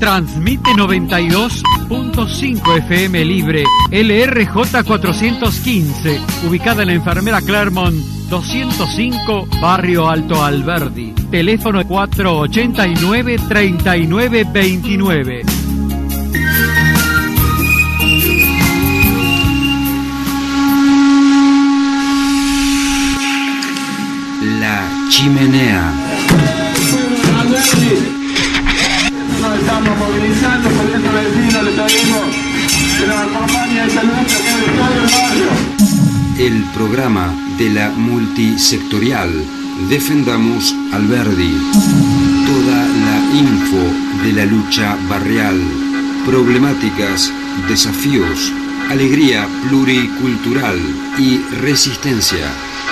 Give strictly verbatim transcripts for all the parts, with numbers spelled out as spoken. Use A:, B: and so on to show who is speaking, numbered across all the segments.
A: Transmite noventa y dos punto cinco F M Libre, L R J cuatrocientos quince, ubicada en la Enfermera Clermont doscientos cinco, Barrio Alto Alberdi. Teléfono cuatro ochenta y nueve, treinta y nueve veintinueve.
B: La Chimenea.
C: Nos estamos movilizando, por eso vecinos les pedimos que nos acompañen esta lucha que es de todo el barrio.
B: El programa de la multisectorial Defendamos Alberdi. Toda la info de la lucha barrial, problemáticas, desafíos, alegría pluricultural y resistencia.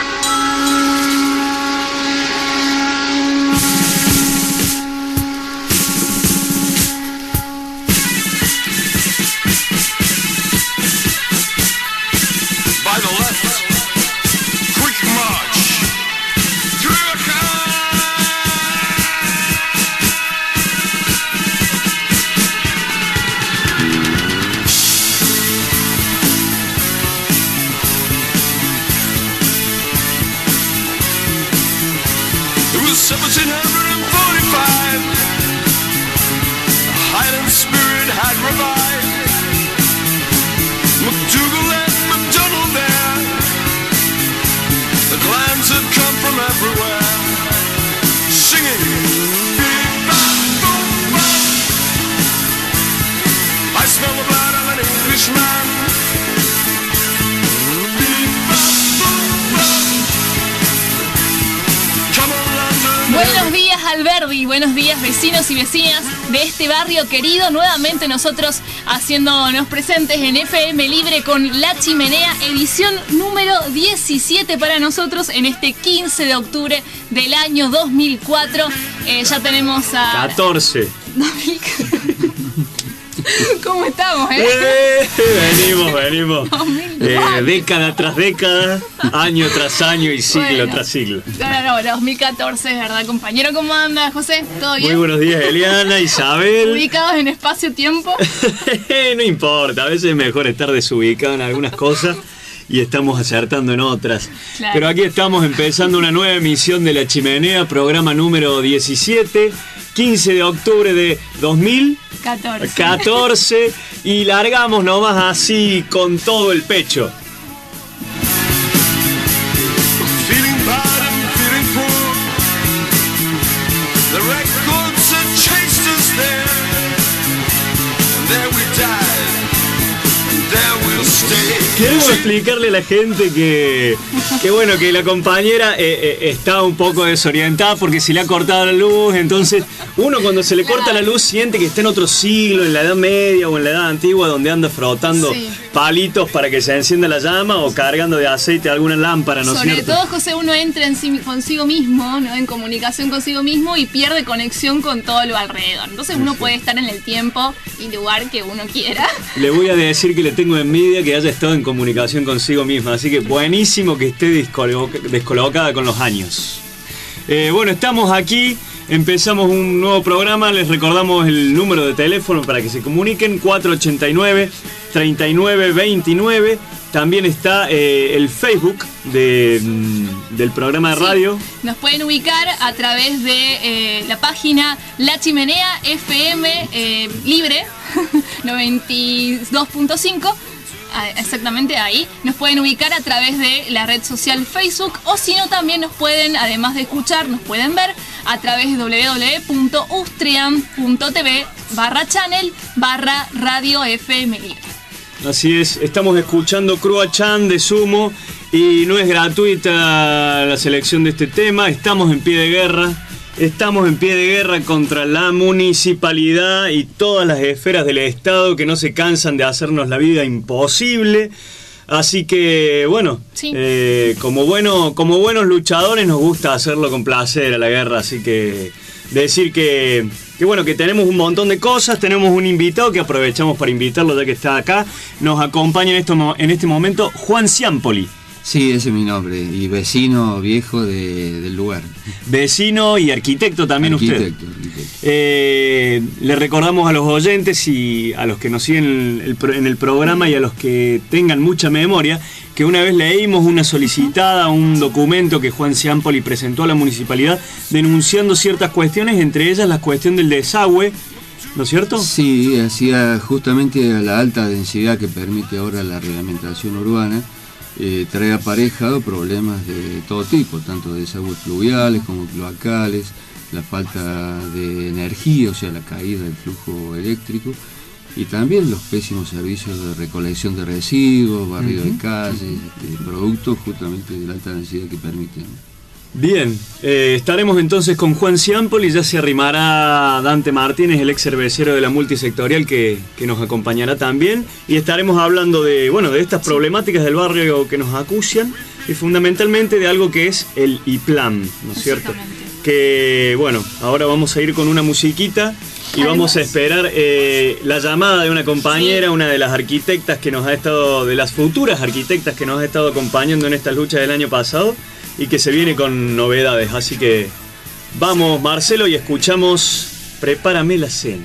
D: Buenos días Alberdi, buenos días vecinos y vecinas de este barrio querido. Nuevamente nosotros haciéndonos presentes en F M Libre con La Chimenea, edición número diecisiete para nosotros en este quince de octubre del año dos mil cuatro. Eh, ya tenemos a...
E: catorce.
D: ¿Cómo estamos, eh?
E: eh venimos, venimos. Eh, década tras década, año tras año y siglo bueno, tras siglo.
D: No, no, no, dos mil catorce, es verdad, compañero. ¿Cómo anda, José? ¿Todo bien?
E: Muy buenos días, Eliana, Isabel.
D: ¿Ubicados en espacio-tiempo?
E: No importa, a veces es mejor estar desubicado en algunas cosas y estamos acertando en otras. Claro. Pero aquí estamos empezando una nueva emisión de La Chimenea, programa número diecisiete, quince de octubre de dos mil catorce, y largamos nomás así con todo el pecho. Queremos explicarle a la gente que, que bueno, que la compañera eh, eh, está un poco desorientada porque se le ha cortado la luz. Entonces uno cuando se le corta la luz siente que está en otro siglo, en la Edad Media o en la Edad Antigua, donde anda frotando sí. palitos para que se encienda la llama o cargando de aceite alguna lámpara, ¿no es cierto?
D: Sobre todo, José, uno entra en sí, consigo mismo, ¿no? En comunicación consigo mismo y pierde conexión con todo lo alrededor. Entonces uno puede estar en el tiempo y lugar que uno quiera.
E: Le voy a decir que le tengo envidia que haya estado en comunicación consigo misma, así que buenísimo que esté descoloca, descolocada con los años. Eh, bueno, estamos aquí, empezamos un nuevo programa, les recordamos el número de teléfono para que se comuniquen, cuatro ochenta y nueve, treinta y nueve veintinueve. También está eh, el Facebook de, del programa de radio.
D: Sí, nos pueden ubicar a través de eh, la página La Chimenea F M eh, Libre noventa y dos punto cinco. Exactamente ahí. Nos pueden ubicar a través de la red social Facebook, o si no también nos pueden, además de escuchar, nos pueden ver a través de doble u doble u doble u punto ustrian punto t v barra channel barra radio F M Libre.
E: Así es, estamos escuchando Crua Chan de Sumo y no es gratuita la selección de este tema. Estamos en pie de guerra. Estamos en pie de guerra contra la municipalidad y todas las esferas del Estado que no se cansan de hacernos la vida imposible. Así que, bueno, sí. eh, como, bueno, como buenos luchadores nos gusta hacerlo con placer a la guerra. Así que decir que, que, bueno, que tenemos un montón de cosas. Tenemos un invitado que aprovechamos para invitarlo ya que está acá. Nos acompaña en, esto, en este momento Juan Ciampoli.
F: Sí, ese es mi nombre, y vecino viejo de, del lugar.
E: Vecino y arquitecto también. Arquitecto, usted. Arquitecto. Eh, le recordamos a los oyentes y a los que nos siguen el, el, en el programa y a los que tengan mucha memoria, que una vez leímos una solicitada, un documento que Juan Ciampoli presentó a la municipalidad denunciando ciertas cuestiones, entre ellas la cuestión del desagüe, ¿no es cierto?
F: Sí, hacía justamente a la alta densidad que permite ahora la reglamentación urbana, eh, trae aparejado problemas de todo tipo, tanto de desagües pluviales como cloacales, la falta de energía, o sea, la caída del flujo eléctrico, y también los pésimos servicios de recolección de residuos, barrido uh-huh. de calles, de productos justamente de la alta densidad que permiten.
E: Bien, eh, estaremos entonces con Juan Ciampoli, ya se arrimará Dante Martínez, el ex cervecero de la multisectorial, que, que nos acompañará también, y estaremos hablando de, bueno, de estas problemáticas del barrio que nos acucian, y fundamentalmente de algo que es el I P L A M, ¿no es cierto? Que bueno, ahora vamos a ir con una musiquita y vamos a esperar eh, la llamada de una compañera, una de las arquitectas que nos ha estado, de las futuras arquitectas que nos ha estado acompañando en estas luchas del año pasado y que se viene con novedades. Así que vamos, Marcelo, y escuchamos Prepárame la cena.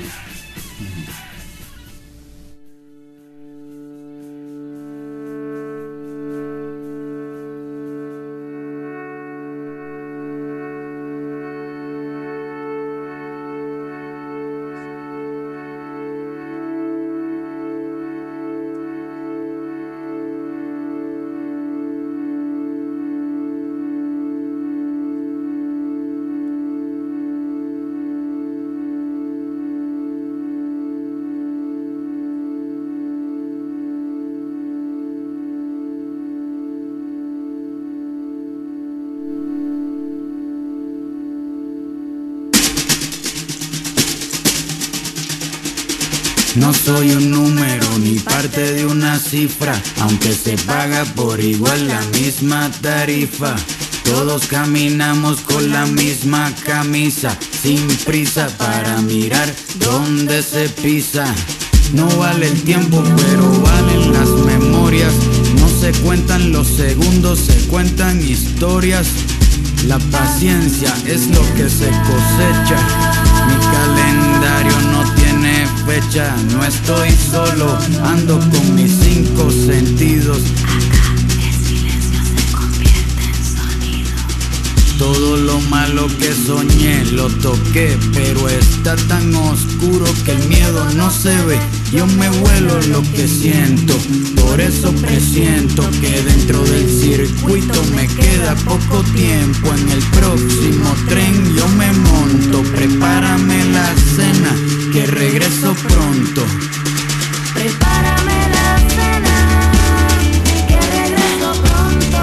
G: No soy un número ni parte de una cifra, aunque se paga por igual la misma tarifa. Todos caminamos con la misma camisa, sin prisa para mirar dónde se pisa. No vale el tiempo, pero valen las memorias. No se cuentan los segundos, se cuentan historias. La paciencia es lo que se cosecha. Mi calendario no tiene fecha. No estoy solo, ando con mis cinco sentidos.
H: Acá el silencio se convierte en sonido.
G: Todo lo malo que soñé lo toqué, pero está tan oscuro que el miedo no se ve. Yo me vuelo lo que siento, por eso presiento que dentro del circuito me queda poco tiempo. En el próximo tren yo me monto, prepárame la cena, que regreso pronto.
H: Prepárame la cena, que regreso pronto.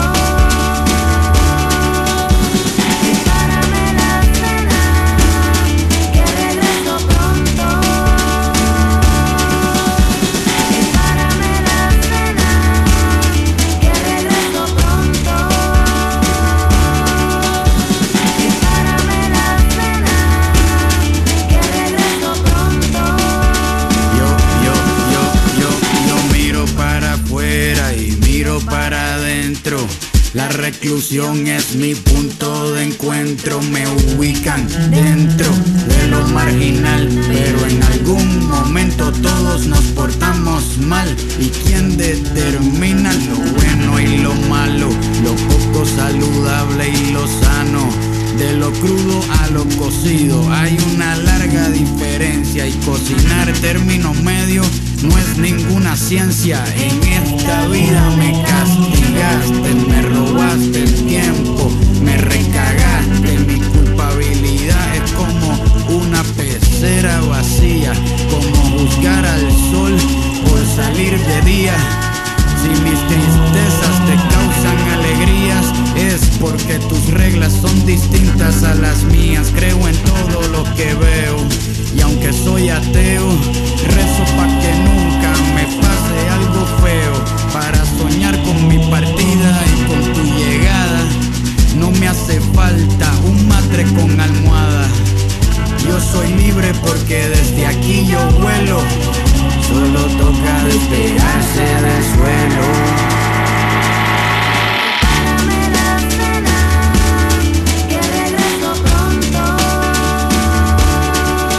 H: Prepárame la cena, que regreso pronto. Prepárame la cena, que regreso pronto. Prepárame la cena, que regreso pronto.
G: Yo, yo, yo, yo, yo miro para afuera y miro para adentro. La reclusión es mi punto de encuentro. Me ubican dentro de lo marginal, pero en algún momento todos nos portamos mal. ¿Y quién determina lo bueno y lo malo? Lo poco saludable y lo sano. De lo crudo a lo cocido hay una larga diferencia, y cocinar término medio no es ninguna ciencia. En esta vida me castigaste, me robaste el tiempo, me recagaste. Mi culpabilidad es como una pecera vacía, como juzgar al sol por salir de día. Si mis tristezas te causan alegrías, es porque tus reglas son distintas a las mías. Creo en todo lo que veo, y aunque soy ateo, rezo pa' que nunca me pase algo feo. Para soñar con mi partida y con tu llegada, no me hace falta un matre con almohada. Yo soy libre porque desde aquí yo vuelo. Solo toca despegarse del suelo.
H: Prepárame la cena, que regreso pronto.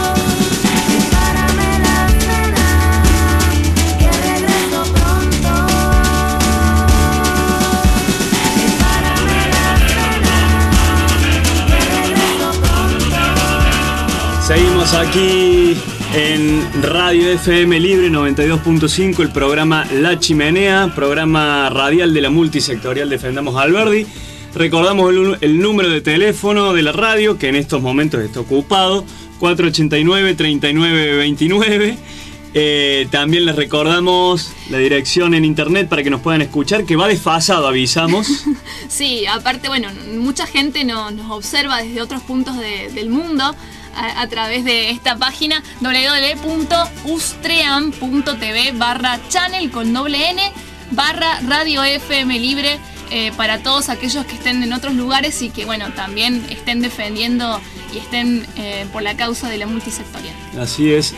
E: Seguimos aquí en Radio F M Libre noventa y dos punto cinco, el programa La Chimenea, programa radial de la multisectorial Defendamos Alberdi. Recordamos el, el número de teléfono de la radio, que en estos momentos está ocupado, cuatro ochenta y nueve, treinta y nueve veintinueve. Eh, también les recordamos la dirección en internet para que nos puedan escuchar, que va desfasado, avisamos.
D: Sí, aparte, bueno, mucha gente no, nos observa desde otros puntos de, del mundo a, a través de esta página doble u doble u doble u punto ustream punto t v barra channel con doble n barra Radio F M Libre, eh, para todos aquellos que estén en otros lugares y que, bueno, también estén defendiendo y estén eh, por la causa de la multisectorial.
E: Así es.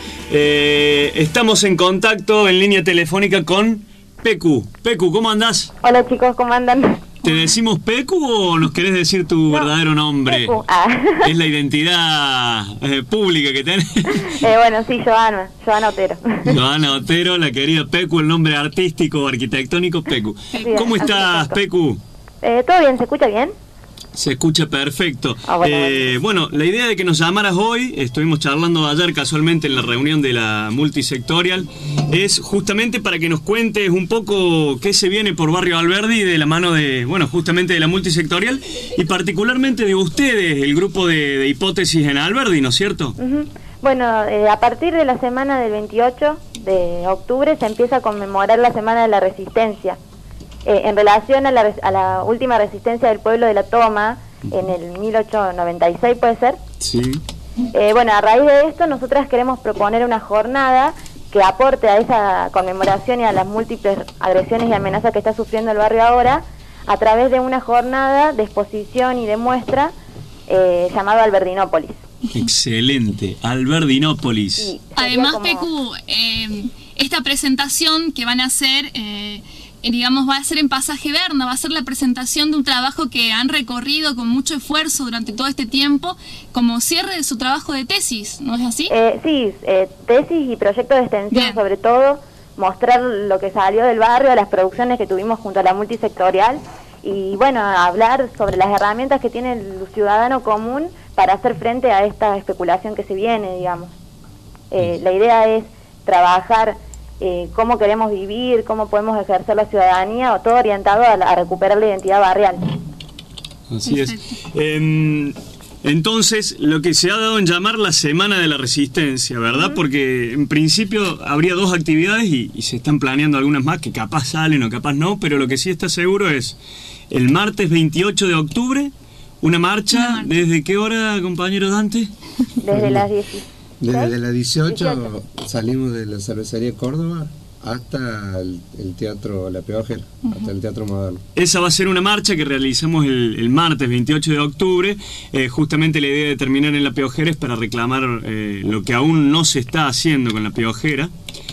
E: Eh, estamos en contacto en línea telefónica con Pecu. Pecu, ¿cómo andás?
I: Hola chicos, ¿cómo andan?
E: ¿Te decimos Pecu o nos querés decir tu no, verdadero nombre?
I: Pecu. Ah.
E: Es la identidad eh, pública que tenés.
I: Eh, bueno, sí, Joana, Joana Otero.
E: Joana Otero, la querida Pecu, el nombre artístico, arquitectónico Pecu. ¿Cómo estás, Pecu?
I: Eh, ¿Todo bien? ¿Se escucha bien?
E: Se escucha perfecto.
I: Ah, bueno,
E: eh, bueno, la idea de que nos llamaras hoy, estuvimos charlando ayer casualmente en la reunión de la multisectorial, es justamente para que nos cuentes un poco qué se viene por Barrio Alberdi de la mano de, bueno, justamente de la multisectorial y particularmente de ustedes, el grupo de, de hipótesis en Alberdi, ¿no es cierto?
I: Uh-huh. Bueno, eh, a partir de la semana del veintiocho de octubre se empieza a conmemorar la Semana de la Resistencia. Eh, en relación a la, a la última resistencia del pueblo de La Toma, en el mil ochocientos noventa y seis, ¿puede ser?
E: Sí.
I: Eh, bueno, a raíz de esto nosotras queremos proponer una jornada que aporte a esa conmemoración y a las múltiples agresiones y amenazas que está sufriendo el barrio ahora, a través de una jornada de exposición y de muestra eh, llamado Alberdinópolis.
E: Excelente, Alberdinópolis.
I: Sí,
D: además,
I: como...
D: Pecu, eh, esta presentación que van a hacer... Eh, digamos, va a ser en Pasaje Berna, va a ser la presentación de un trabajo que han recorrido con mucho esfuerzo durante todo este tiempo, como cierre de su trabajo de tesis, ¿no es así?
I: Eh, sí, eh, tesis y proyectos de extensión. Bien. Sobre todo, mostrar lo que salió del barrio, las producciones que tuvimos junto a la multisectorial, y bueno, hablar sobre las herramientas que tiene el ciudadano común para hacer frente a esta especulación que se viene, digamos. Eh, la idea es trabajar Eh, cómo queremos vivir, cómo podemos ejercer la ciudadanía, o todo orientado a, a recuperar la identidad barrial.
E: Así es. Eh, entonces, lo que se ha dado en llamar la Semana de la Resistencia, ¿verdad? Uh-huh. Porque en principio habría dos actividades y, y se están planeando algunas más que capaz salen o capaz no, pero lo que sí está seguro es el martes veintiocho de octubre, una marcha. ¿Desde qué hora, compañero Dante?
I: Desde las diez.
J: Desde las dieciocho salimos de la cervecería Córdoba hasta el, el teatro La Piojera, uh-huh. hasta el Teatro Moderno.
E: Esa va a ser una marcha que realizamos el, el martes veintiocho de octubre. Eh, justamente la idea de terminar en La Piojera es para reclamar eh, lo que aún no se está haciendo con La Piojera.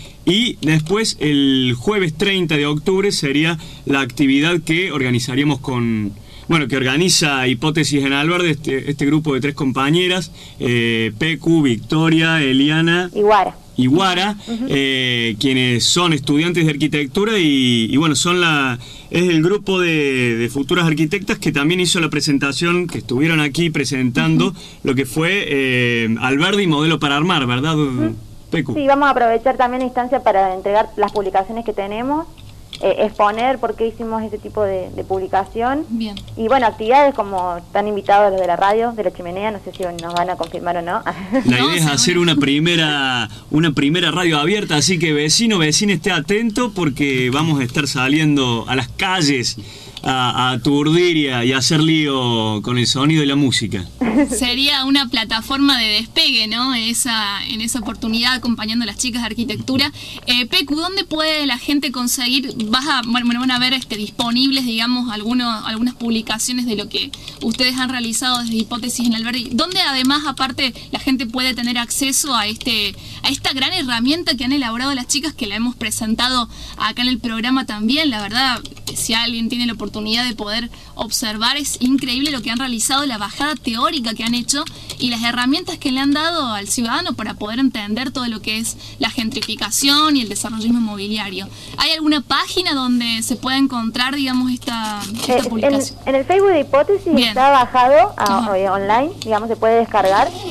E: Y después el jueves treinta de octubre sería la actividad que organizaríamos con... Bueno, que organiza Hipótesis en Alberdi, este, este grupo de tres compañeras, eh, Pecu, Victoria, Eliana
I: y Guara,
E: y Guara uh-huh. eh, quienes son estudiantes de arquitectura y, y bueno, son la es el grupo de, de futuras arquitectas que también hizo la presentación, que estuvieron aquí presentando uh-huh. lo que fue eh, Alberdi Modelo para Armar, ¿verdad, uh-huh. Pecu?
I: Sí, vamos a aprovechar también la instancia para entregar las publicaciones que tenemos. Eh, exponer por qué hicimos ese tipo de, de publicación.
D: Bien.
I: Y bueno, actividades como están invitados los de la radio, de la Chimenea, no sé si nos van a confirmar o no.
E: La idea es hacer una primera una primera radio abierta, así que vecino, vecina, esté atento porque vamos a estar saliendo a las calles a, a aturdir y a, y a hacer lío con el sonido y la música.
D: Sería una plataforma de despegue, ¿no? Esa, en esa oportunidad acompañando a las chicas de arquitectura. Eh, Pecu, ¿dónde puede la gente conseguir? Vas a, bueno, van a ver este, disponibles, digamos, algunos, algunas publicaciones de lo que ustedes han realizado desde Hipótesis en Alberdi. ¿Dónde además, aparte, la gente puede tener acceso a este a esta gran herramienta que han elaborado las chicas, que la hemos presentado acá en el programa también? La verdad, si alguien tiene la oportunidad de poder observar, es increíble lo que han realizado, la bajada teórica que han hecho y las herramientas que le han dado al ciudadano para poder entender todo lo que es la gentrificación y el desarrollismo inmobiliario. ¿Hay alguna página donde se pueda encontrar, digamos, esta, esta
I: eh,
D: publicación?
I: En, en el Facebook de Hipótesis Bien. Está bajado a, online, digamos, se puede descargar.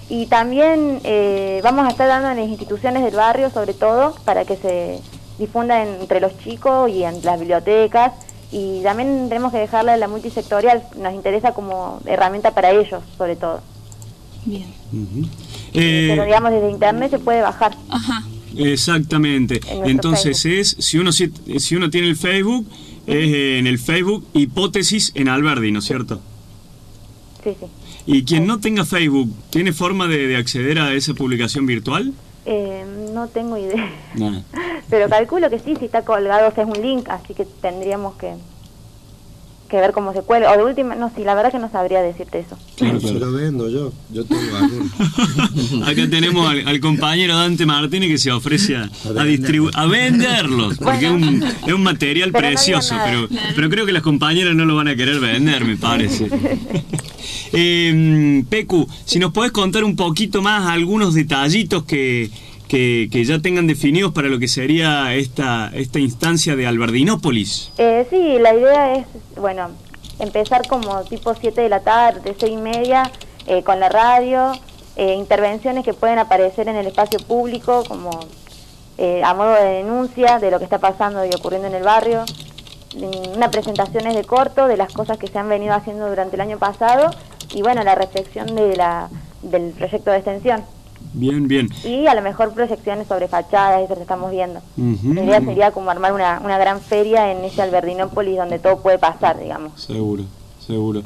I: Y también eh, vamos a estar dando en las instituciones del barrio, sobre todo, para que se difunda entre los chicos y en las bibliotecas. Y también tenemos que dejarla en la multisectorial, nos interesa como herramienta para ellos, sobre todo.
D: Bien.
E: Uh-huh.
I: Eh, Pero digamos, desde internet se puede bajar.
D: Ajá.
E: Exactamente. Entonces
I: Facebook.
E: es, si uno si, si uno tiene el Facebook, uh-huh. es en el Facebook Hipótesis en Alberdi, ¿no es cierto?
I: Sí, sí.
E: Y quien no tenga Facebook, ¿tiene forma de, de acceder a esa publicación virtual?
I: Eh, no tengo idea.
E: Nah.
I: Pero calculo que sí, si está colgado, o sea, es un link, así que tendríamos que, que ver cómo se cuelga. O de última, no, sí, la verdad que no sabría decirte eso.
J: Claro, se lo vendo yo, yo tengo alguno.
E: Acá tenemos al, al compañero Dante Martínez que se ofrece a, a, distribu- a venderlos, porque bueno, es, un, es un material pero precioso, no pero, pero creo que las compañeras no lo van a querer vender, me parece. eh, Pecu, si nos podés contar un poquito más algunos detallitos que, que, que ya tengan definidos para lo que sería esta, esta instancia de Alberdinópolis.
I: Eh, sí, la idea es, bueno, empezar como tipo siete de la tarde, seis y media, eh, con la radio, eh, intervenciones que pueden aparecer en el espacio público, como eh, a modo de denuncia de lo que está pasando y ocurriendo en el barrio, unas presentaciones de corto de las cosas que se han venido haciendo durante el año pasado y bueno, la reflexión de la, del proyecto de extensión.
E: Bien, bien.
I: Y a lo mejor proyecciones sobre fachadas, eso que estamos viendo.
E: Uh-huh.
I: La idea sería como armar una, una gran feria en ese Alberdinópolis donde todo puede pasar, digamos.
E: Seguro, seguro.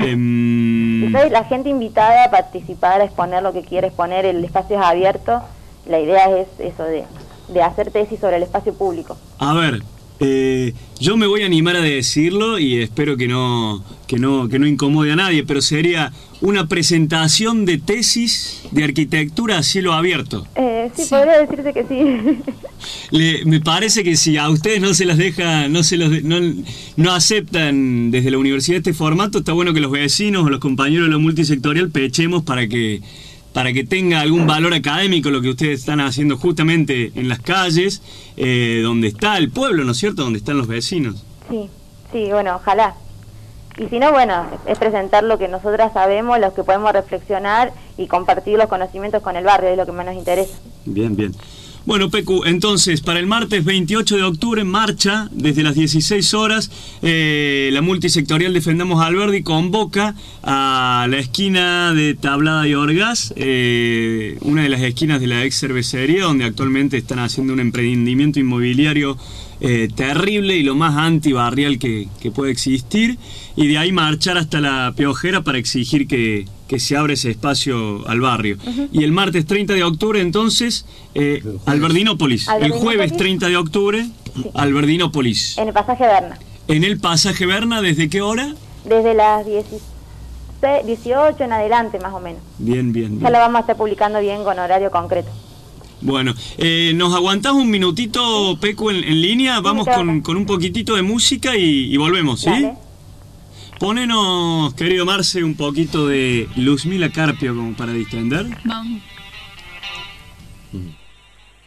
E: um...
I: Entonces, la gente invitada a participar, a exponer lo que quiere exponer, el espacio es abierto. La idea es eso de, de hacer tesis sobre el espacio público.
E: A ver, eh, yo me voy a animar a decirlo y espero que no, que no, que no incomode a nadie, pero sería una presentación de tesis de arquitectura a cielo abierto.
I: Eh, sí, sí, podría decirse que sí.
E: Le, me parece que si a ustedes no se las deja, no se los de, no, no aceptan desde la universidad este formato, está bueno que los vecinos o los compañeros de la multisectorial pechemos para que para que tenga algún valor académico lo que ustedes están haciendo justamente en las calles, eh, donde está el pueblo, ¿no es cierto? Donde están los vecinos.
I: Sí, sí, bueno, ojalá. Y si no, bueno, es presentar lo que nosotras sabemos, lo que podemos reflexionar y compartir los conocimientos con el barrio, es lo que más nos interesa.
E: Bien, bien. Bueno, Pecu, entonces, para el martes veintiocho de octubre, marcha desde las dieciséis horas, eh, la multisectorial Defendamos Alberdi convoca a la esquina de Tablada y Orgaz, eh, una de las esquinas de la ex cervecería, donde actualmente están haciendo un emprendimiento inmobiliario eh, terrible y lo más antibarrial que, que puede existir, y de ahí marchar hasta la Piojera para exigir que, que se abra ese espacio al barrio. Uh-huh. Y el martes treinta de octubre, entonces, eh, Alberdinópolis. El jueves treinta de octubre, sí. Alberdinópolis.
I: En el pasaje Berna.
E: En el pasaje Berna, ¿desde qué hora?
I: Desde las dieciséis, dieciocho en adelante, más o menos.
E: Bien, bien, bien.
I: Ya lo vamos a estar publicando bien con horario concreto.
E: Bueno, eh, ¿nos aguantás un minutito, Pecu, en, en línea? Vamos con, con un poquitito de música y, y volvemos, ¿sí? Dale. Ponenos, querido Marce, un poquito de Luzmila Carpio como para distender.
D: Vamos.
E: Mm.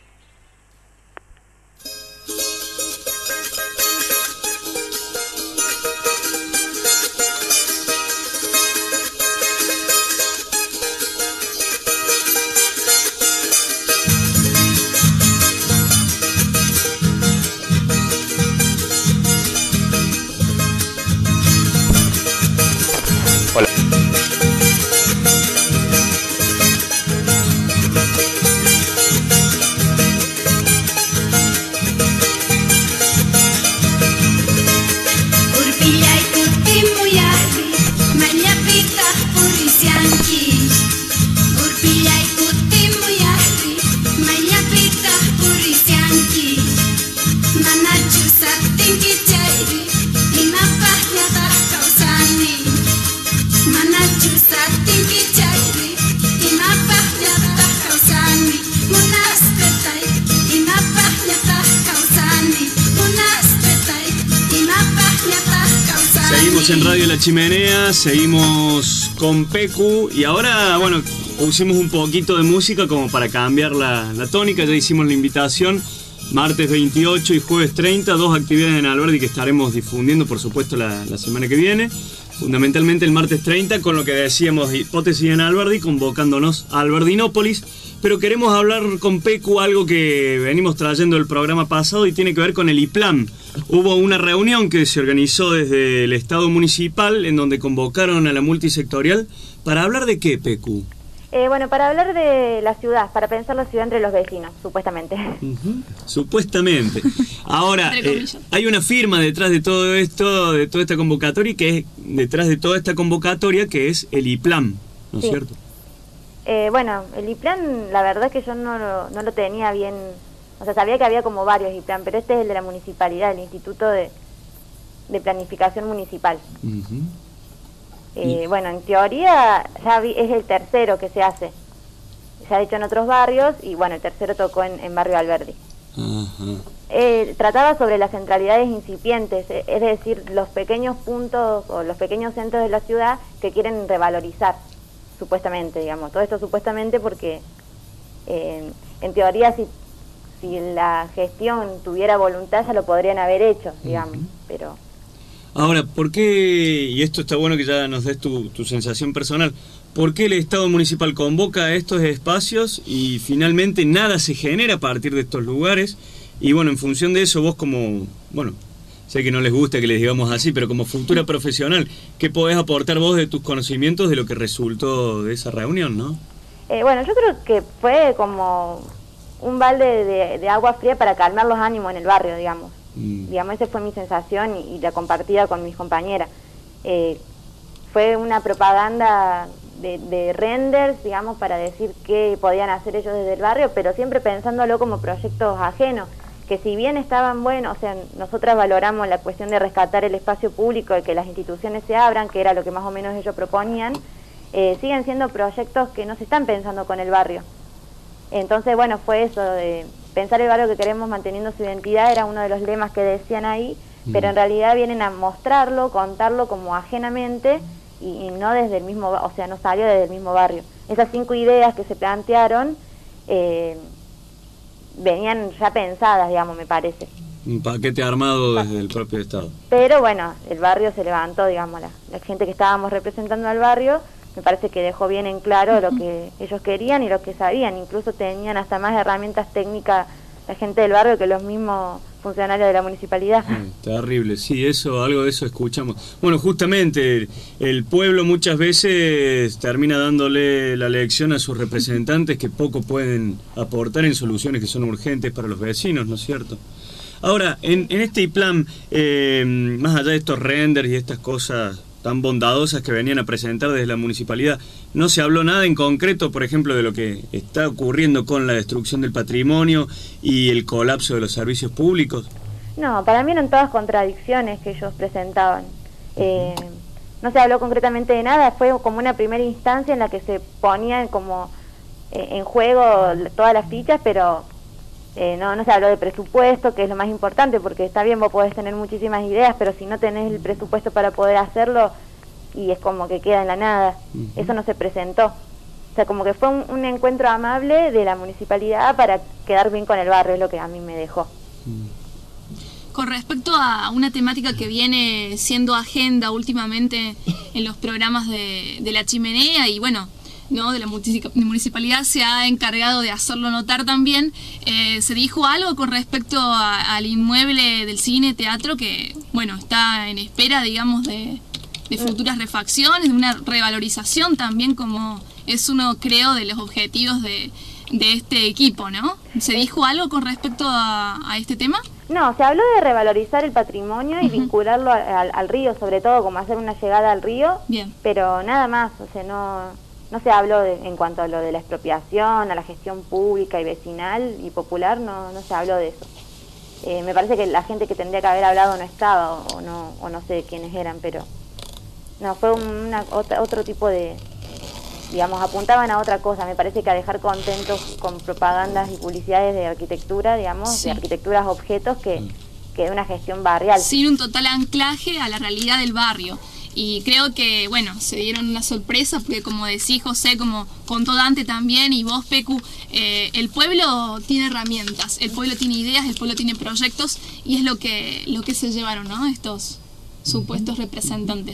E: En Radio La Chimenea, seguimos con Pecu y ahora, bueno, pusimos un poquito de música como para cambiar la, la tónica. Ya hicimos la invitación, martes veintiocho y jueves treinta, dos actividades en Alberdi que estaremos difundiendo, por supuesto, la, la semana que viene. fundamentalmente el martes treinta, con lo que decíamos, hipótesis en Alberdi, convocándonos a Alberdinópolis, pero queremos hablar con Pecu algo que venimos trayendo del programa pasado y tiene que ver con el IPLAM. Hubo una reunión que se organizó desde el Estado municipal en donde convocaron a la multisectorial para hablar de qué, Pecu.
I: Eh, bueno, para hablar de la ciudad, para pensar la ciudad entre los vecinos, supuestamente.
E: Uh-huh. Supuestamente. Ahora, eh, hay una firma detrás de todo esto, de toda esta convocatoria, que es detrás de toda esta convocatoria, que es el IPLAM, ¿no es
I: sí.
E: cierto?
I: Eh, bueno, el IPLAN, la verdad es que yo no lo, no lo tenía bien, o sea, sabía que había como varios IPLAN, pero este es el de la municipalidad, el Instituto de, de Planificación Municipal. Uh-huh. Eh, bueno, en teoría ya vi, es el tercero que se hace. Se ha hecho en otros barrios y bueno, el tercero tocó en, en Barrio Alberdi. Uh-huh. Eh, trataba sobre las centralidades incipientes, eh, es decir, los pequeños puntos o los pequeños centros de la ciudad que quieren revalorizar, supuestamente, digamos. Todo esto supuestamente porque eh, en teoría si, si la gestión tuviera voluntad ya lo podrían haber hecho, digamos, uh-huh. pero...
E: Ahora, ¿por qué, y esto está bueno que ya nos des tu, tu sensación personal, por qué el Estado municipal convoca a estos espacios y finalmente nada se genera a partir de estos lugares? Y bueno, en función de eso, vos como, bueno, sé que no les gusta que les digamos así, pero como futura profesional, ¿qué podés aportar vos de tus conocimientos de lo que resultó de esa reunión, no?
I: Eh, bueno, yo creo que fue como un balde de, de agua fría para calmar los ánimos en el barrio, digamos. Mm. Digamos, esa fue mi sensación y, y la compartida con mis compañeras. Eh, fue una propaganda de, de renders, digamos, para decir qué podían hacer ellos desde el barrio, pero siempre pensándolo como proyectos ajenos, que si bien estaban buenos, o sea, nosotras valoramos la cuestión de rescatar el espacio público y que las instituciones se abran, que era lo que más o menos ellos proponían, eh, siguen siendo proyectos que no se están pensando con el barrio. Entonces, bueno, fue eso de pensar el barrio que queremos manteniendo su identidad, era uno de los lemas que decían ahí, mm. pero en realidad vienen a mostrarlo, contarlo como ajenamente y, y no desde el mismo, o sea, no salió desde el mismo barrio. Esas cinco ideas que se plantearon eh, venían ya pensadas, digamos, me parece.
E: Un paquete armado desde el propio Estado.
I: Pero bueno, el barrio se levantó, digamos, la, la gente que estábamos representando al barrio, me parece que dejó bien en claro lo que ellos querían y lo que sabían. Incluso tenían hasta más herramientas técnicas la gente del barrio que los mismos funcionarios de la municipalidad.
E: Sí, terrible, sí, eso, algo de eso escuchamos. Bueno, justamente el pueblo muchas veces termina dándole la lección a sus representantes que poco pueden aportar en soluciones que son urgentes para los vecinos, ¿no es cierto? Ahora, en, en este IPLAM, eh, más allá de estos renders y estas cosas tan bondadosas que venían a presentar desde la municipalidad, ¿no se habló nada en concreto, por ejemplo, de lo que está ocurriendo con la destrucción del patrimonio y el colapso de los servicios públicos?
I: No, para mí eran todas contradicciones que ellos presentaban. Eh, no se habló concretamente de nada, fue como una primera instancia en la que se ponían como eh, en juego todas las fichas, pero eh, no, no se habló de presupuesto, que es lo más importante, porque está bien, vos podés tener muchísimas ideas, pero si no tenés el presupuesto para poder hacerlo, y es como que queda en la nada. Uh-huh. Eso no se presentó. O sea, como que fue un, un encuentro amable de la municipalidad para quedar bien con el barrio, es lo que a mí me dejó.
D: Con respecto a una temática que viene siendo agenda últimamente en los programas de, de La Chimenea y bueno, no de la municipalidad se ha encargado de hacerlo notar también, eh, se dijo algo con respecto a, al inmueble del cine teatro que, bueno, está en espera, digamos, de, de futuras refacciones, de una revalorización también, como es uno, creo, de los objetivos de, de este equipo, ¿no? ¿Se dijo algo con respecto a, a este tema?
I: No, se habló de revalorizar el patrimonio y uh-huh. vincularlo al, al río, sobre todo, como hacer una llegada al río, bien, pero nada más, o sea, no... No se habló de, en cuanto a lo de la expropiación, a la gestión pública y vecinal y popular, no, no se habló de eso. Eh, me parece que la gente que tendría que haber hablado no estaba, o, o no o no sé quiénes eran, pero no, fue una, otra, otro tipo de, digamos, apuntaban a otra cosa. Me parece que a dejar contentos con propagandas y publicidades de arquitectura, digamos, sí, de arquitecturas objetos que, que de una gestión barrial.
D: Sin un total anclaje a la realidad del barrio. Y creo que, bueno, se dieron una sorpresa porque, como decís, José, como contó Dante también, y vos, Pecu, eh, el pueblo tiene herramientas, el pueblo tiene ideas, el pueblo tiene proyectos, y es lo que lo que se llevaron, ¿no?, estos supuestos representantes.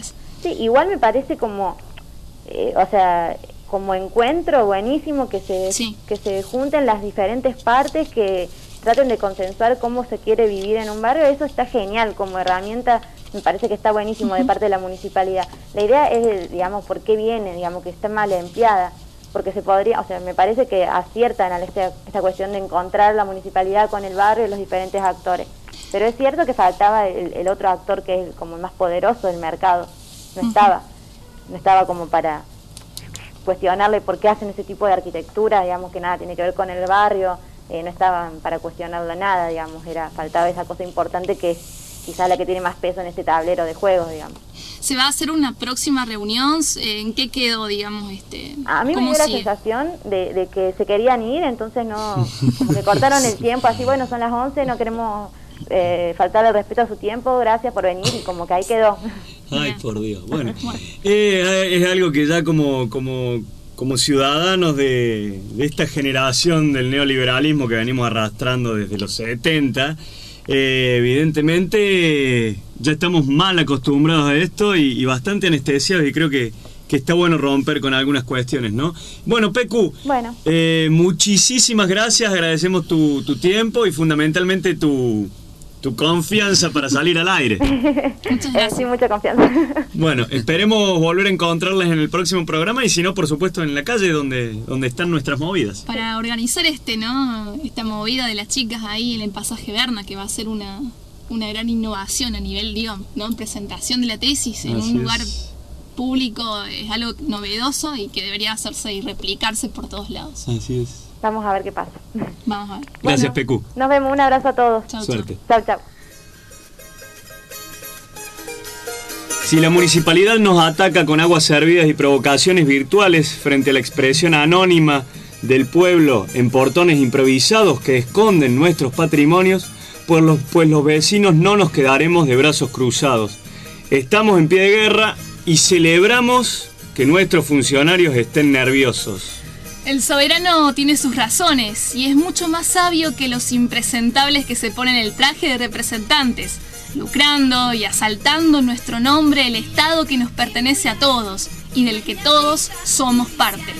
I: Sí, igual me parece como, eh, o sea, como encuentro buenísimo que se,
D: sí.
I: que se junten las diferentes partes, que traten de consensuar cómo se quiere vivir en un barrio. Eso está genial como herramienta, me parece que está buenísimo uh-huh. de parte de la municipalidad. La idea es, digamos, por qué viene, digamos, que está mal empleada, porque se podría, o sea, me parece que aciertan a esta, esta cuestión de encontrar la municipalidad con el barrio y los diferentes actores. Pero es cierto que faltaba el, el otro actor que es como el más poderoso del mercado. No uh-huh. estaba, no estaba como para cuestionarle por qué hacen ese tipo de arquitectura, digamos, que nada tiene que ver con el barrio, eh, no estaban para cuestionarlo nada, digamos, era faltaba esa cosa importante que es quizá la que tiene más peso en este tablero de juegos, digamos.
D: ¿Se va a hacer una próxima reunión? ¿En qué quedó, digamos? este?
I: A mí me dio la sensación de, de que se querían ir, entonces no, como que cortaron el tiempo, así, bueno, son las once, no queremos eh, faltarle el respeto a su tiempo, gracias por venir, y como que ahí quedó.
E: Ay, por Dios. Bueno, eh, es algo que ya como, como, como ciudadanos de, de esta generación del neoliberalismo que venimos arrastrando desde los setenta, eh, evidentemente ya estamos mal acostumbrados a esto y, y bastante anestesiados, y creo que, que está bueno romper con algunas cuestiones, ¿no? Bueno, Pecu,
I: bueno.
E: Eh, muchísimas gracias, agradecemos tu, tu tiempo y fundamentalmente tu... tu confianza para salir al aire.
I: Muchas gracias. Sí, mucha confianza.
E: Bueno, esperemos volver a encontrarles en el próximo programa y si no, por supuesto, en la calle donde, donde están nuestras movidas.
D: Para organizar este, ¿no? Esta movida de las chicas ahí en el pasaje Berna, que va a ser una, una gran innovación a nivel, digo, ¿no? presentación de la tesis en
E: Así
D: un lugar
E: es.
D: público, es algo novedoso y que debería hacerse y replicarse por todos lados.
E: Así es.
I: Vamos a ver qué pasa.
D: Vamos a ver.
E: Gracias,
I: bueno,
E: Pecu.
I: Nos vemos, un abrazo a todos.
D: Chau,
E: Suerte.
I: Chau, chau.
E: Si la municipalidad nos ataca con aguas servidas y provocaciones virtuales frente a la expresión anónima del pueblo en portones improvisados que esconden nuestros patrimonios, pues los, pues los vecinos no nos quedaremos de brazos cruzados. Estamos en pie de guerra y celebramos que nuestros funcionarios estén nerviosos.
D: El soberano tiene sus razones y es mucho más sabio que los impresentables que se ponen el traje de representantes, lucrando y asaltando en nuestro nombre el Estado que nos pertenece a todos y del que todos somos parte.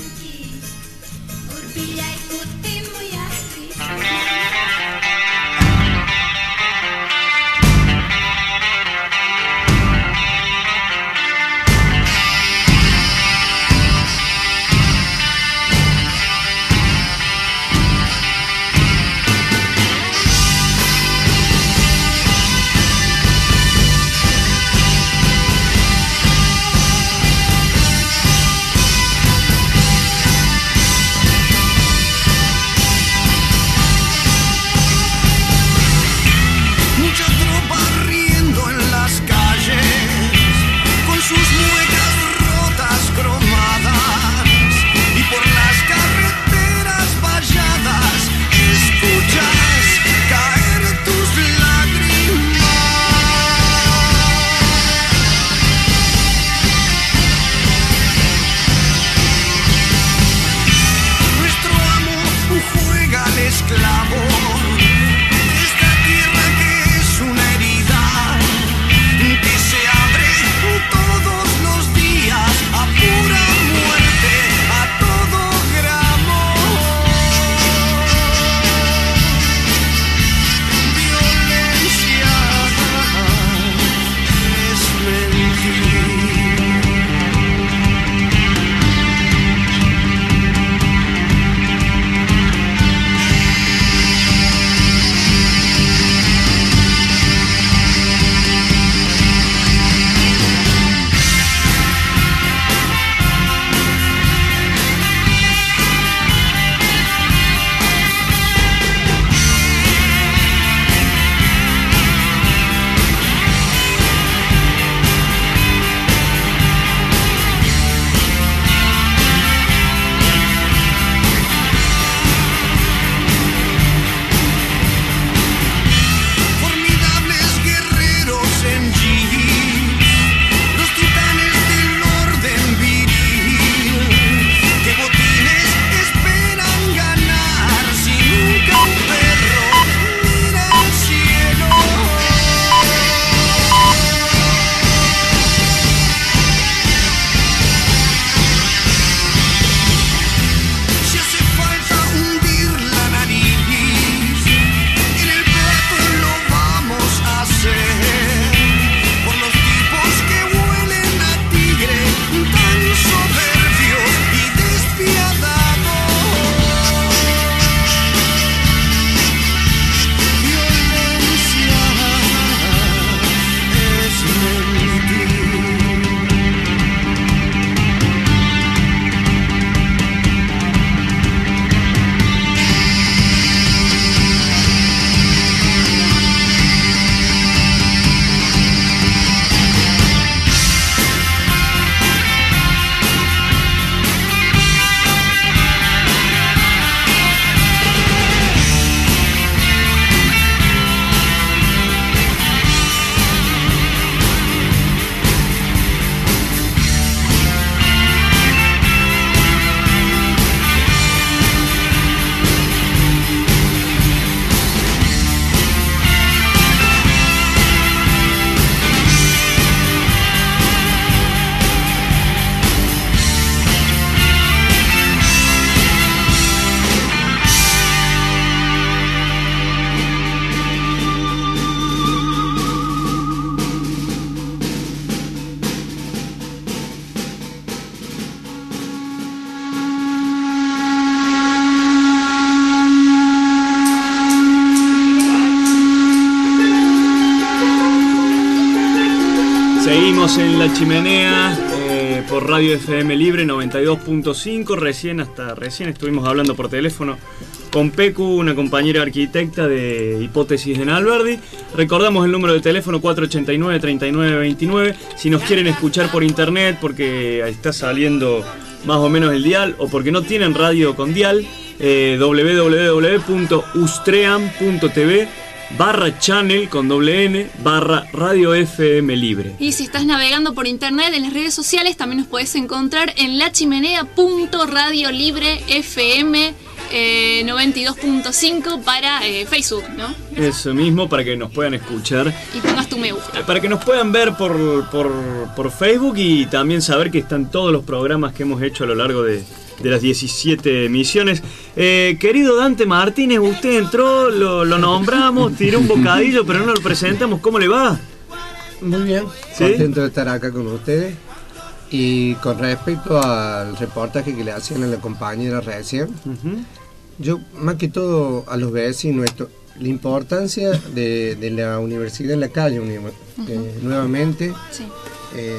E: Seguimos en La Chimenea eh, por Radio F M Libre noventa y dos punto cinco. Recién, hasta recién estuvimos hablando por teléfono con Pecu, una compañera arquitecta de Hipótesis en Alberdi. Recordamos el número de teléfono cuatro ocho nueve, tres nueve dos nueve. Si nos quieren escuchar por internet porque está saliendo más o menos el dial o porque no tienen radio con dial, eh, doble u doble u doble u punto ustream punto t v barra channel con doble n barra Radio F M Libre.
D: Y si estás navegando por internet en las redes sociales también nos podés encontrar en lachimenea punto radio libre f m eh, noventa y dos punto cinco para eh, Facebook, ¿no?
E: Eso mismo, para que nos puedan escuchar
D: y pongas tu me gusta,
E: para que nos puedan ver por, por, por Facebook y también saber que están todos los programas que hemos hecho a lo largo de de las diecisiete emisiones. Eh, querido Dante Martínez, usted entró, lo, lo nombramos, tiró un bocadillo, pero no lo presentamos. ¿Cómo le va?
J: Muy bien, ¿sí? Contento de estar acá con ustedes. Y con respecto al reportaje que le hacían a la compañera recién, uh-huh. yo más que todo a los vecinos, esto, la importancia de, de la universidad en la calle, uh-huh. eh, nuevamente. Sí. Eh,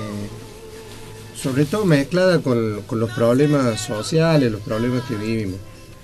J: sobre todo mezclada con, con los problemas sociales, los problemas que vivimos.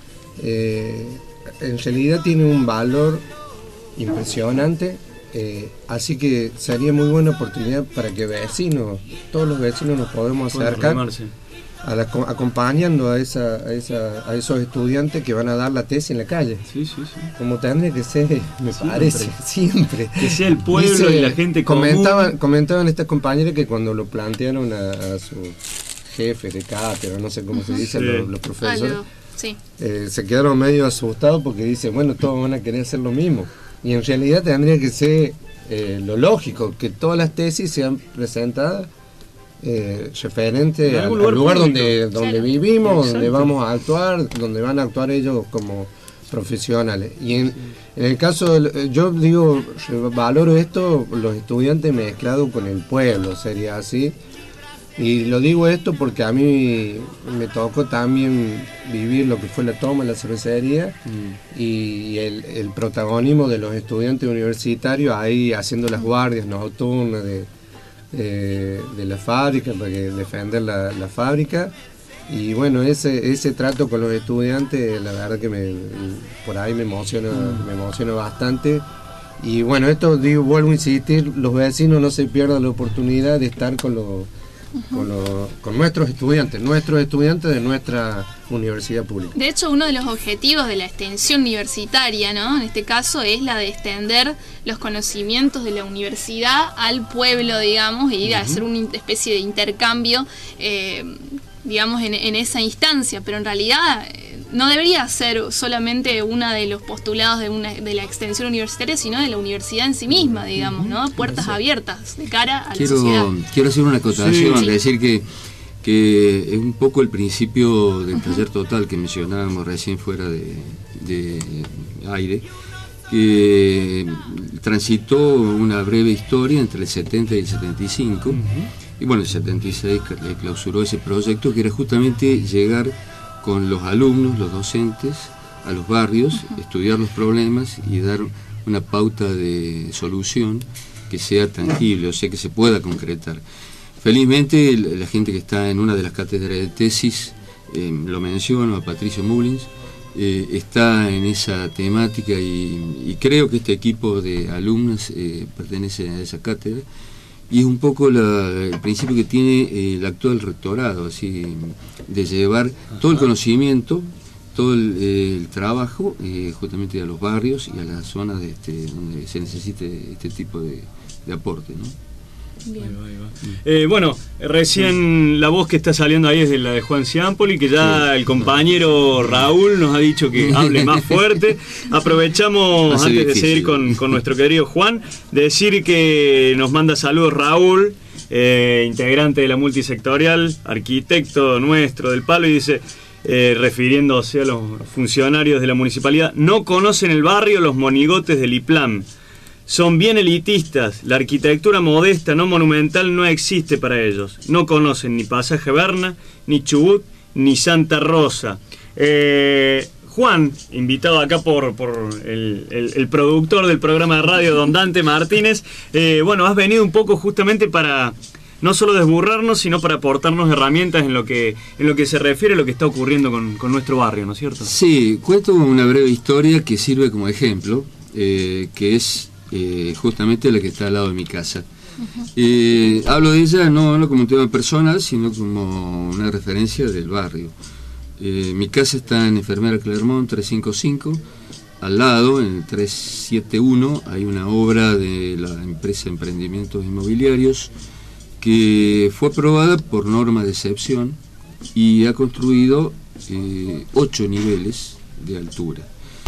J: Eh, en realidad tiene un valor impresionante, eh, así que sería muy buena oportunidad para que vecinos, todos los vecinos nos podemos acercar a la, acompañando a, esa, a, esa, a esos estudiantes que van a dar la tesis en la calle.
E: Sí, sí, sí.
J: Como tendría que ser, me siempre. parece, siempre.
E: Que sea el pueblo. Dice, y la gente
J: comentaban,
E: común.
J: Comentaban estas compañeras que cuando lo plantearon a, a su jefe de cátedra, no sé cómo uh-huh. se dice, sí. los, los profesores, ah, sí. eh, se quedaron medio asustados porque dicen, bueno, todos van a querer hacer lo mismo. Y en realidad tendría que ser eh, lo lógico, que todas las tesis sean presentadas Eh, referente al lugar, lugar donde, donde claro. vivimos, Exacto. donde vamos a actuar, donde van a actuar ellos como profesionales. Y en, en el caso, de, yo digo, valoro esto, los estudiantes mezclados con el pueblo, sería así. Y lo digo esto porque a mí me tocó también vivir lo que fue la toma de la cervecería mm. y el, el protagonismo de los estudiantes universitarios ahí haciendo las guardias nocturnas de De, de la fábrica, para que defender la, la fábrica. Y bueno, ese ese trato con los estudiantes, la verdad que me, por ahí me emociona, mm. me emociona bastante. Y bueno, esto digo, vuelvo a insistir, los vecinos no se pierdan la oportunidad de estar con los uh-huh. con, los, con nuestros estudiantes, nuestros estudiantes de nuestra universidad pública.
D: De hecho, uno de los objetivos de la extensión universitaria, ¿no? En este caso, es la de extender los conocimientos de la universidad al pueblo, digamos, y ir uh-huh. a hacer una especie de intercambio, eh, digamos, en, en esa instancia. Pero en realidad eh, no debería ser solamente uno de los postulados de, una, de la extensión universitaria, sino de la universidad en sí misma, digamos, ¿no? Puertas abiertas de cara a
F: quiero,
D: la sociedad.
F: Quiero hacer una acotación, sí. decir que que es un poco el principio del uh-huh. taller total que mencionábamos recién fuera de, de aire, que transitó una breve historia entre el setenta y el setenta y cinco, uh-huh. y bueno, el setenta y seis le clausuró ese proyecto, que era justamente llegar con los alumnos, los docentes, a los barrios, uh-huh. estudiar los problemas y dar una pauta de solución que sea tangible, o sea, que se pueda concretar. Felizmente la gente que está en una de las cátedras de tesis, eh, lo menciono a Patricio Mullins, eh, está en esa temática y, y creo que este equipo de alumnos eh, pertenece a esa cátedra y es un poco la, el principio que tiene eh, el actual rectorado, así de llevar todo el conocimiento, todo el, eh, el trabajo eh, justamente a los barrios y a las zonas de este, donde se necesite este tipo de, de aporte, ¿no?
E: Bien. Ahí va, ahí va. Eh, bueno, recién la voz que está saliendo ahí es de la de Juan Ciampoli, que ya sí. el compañero Raúl nos ha dicho que hable más fuerte. Aprovechamos, antes difícil. de seguir con, con nuestro querido Juan, de decir que nos manda saludos Raúl, eh, integrante de la multisectorial, arquitecto nuestro del Palo, y dice, eh, refiriéndose a los funcionarios de la municipalidad, no conocen el barrio los monigotes del IPLAM. Son bien elitistas, la arquitectura modesta, no monumental, no existe para ellos. No conocen ni Pasaje Berna, ni Chubut, ni Santa Rosa. Eh, Juan, invitado acá por, por el, el, el productor del programa de radio, don Dante Martínez, eh, bueno, has venido un poco justamente para, no solo desburrarnos, sino para aportarnos herramientas en lo que en lo que se refiere a lo que está ocurriendo con, con nuestro barrio, ¿no es cierto?
F: Sí, cuento una breve historia que sirve como ejemplo, eh, que es eh, justamente la que está al lado de mi casa. Uh-huh. eh, hablo de ella no, no como un tema personal, sino como una referencia del barrio. Eh, mi casa está en Enfermera Clermont trescientos cincuenta y cinco. Al lado, en el trescientos setenta y uno, hay una obra de la empresa Emprendimientos Inmobiliarios que fue aprobada por norma de excepción y ha construido eh, ocho niveles de altura.